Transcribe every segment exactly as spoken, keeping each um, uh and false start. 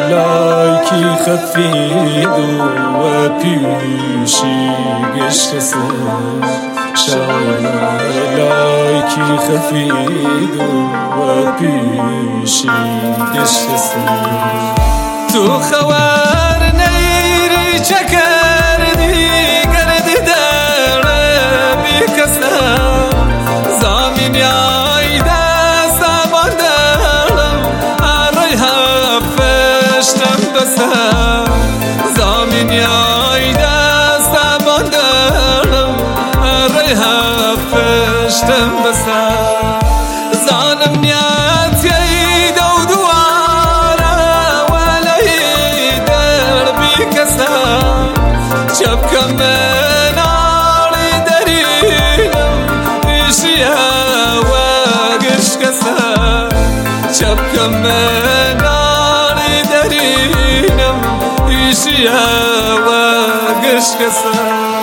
لايكي خفيد وبيشي قشكسه لايكي خفيد وبيشي قشكسه تو خوار نيري چكردي قرد دار بكسه زامين ياي دست باندرم آرای هفتشتم بسه زامين ياي دست باندرم آرای هفتشتم بسه زانم نیت یی دو دواره ولی دربی کسه چپکم ناری درینم ایشیه و گرش کسه چپکم ناری درینم ایشیه و گرش کسه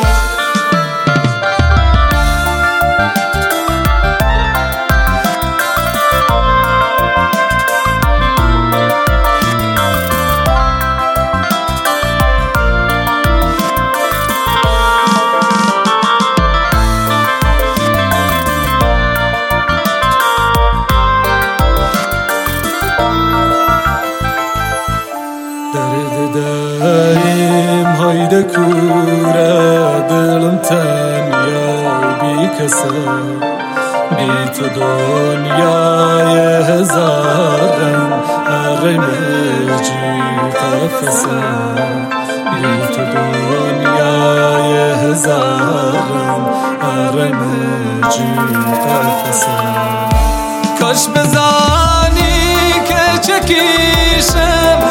داریم هایده کوره دلم تنیا بی کسه بی تو دنیای هزارم آرم جی قفسه بی تو دنیای هزارم آرم جی قفسه کاش بزانی که چکیشم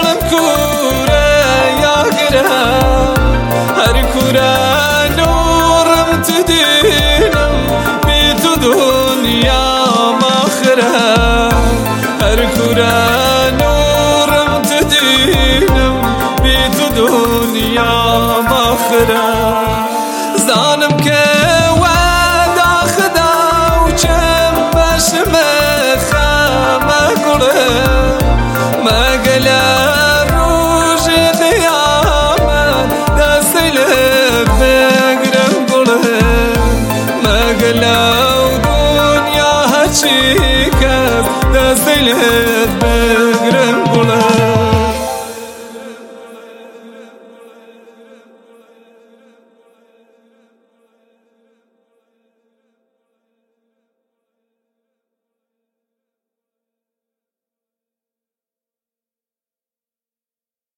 هر کوره نورم تدینم بی تو دنیا ماخره هر کوره نورم تدینم بی تو دنیا ماخره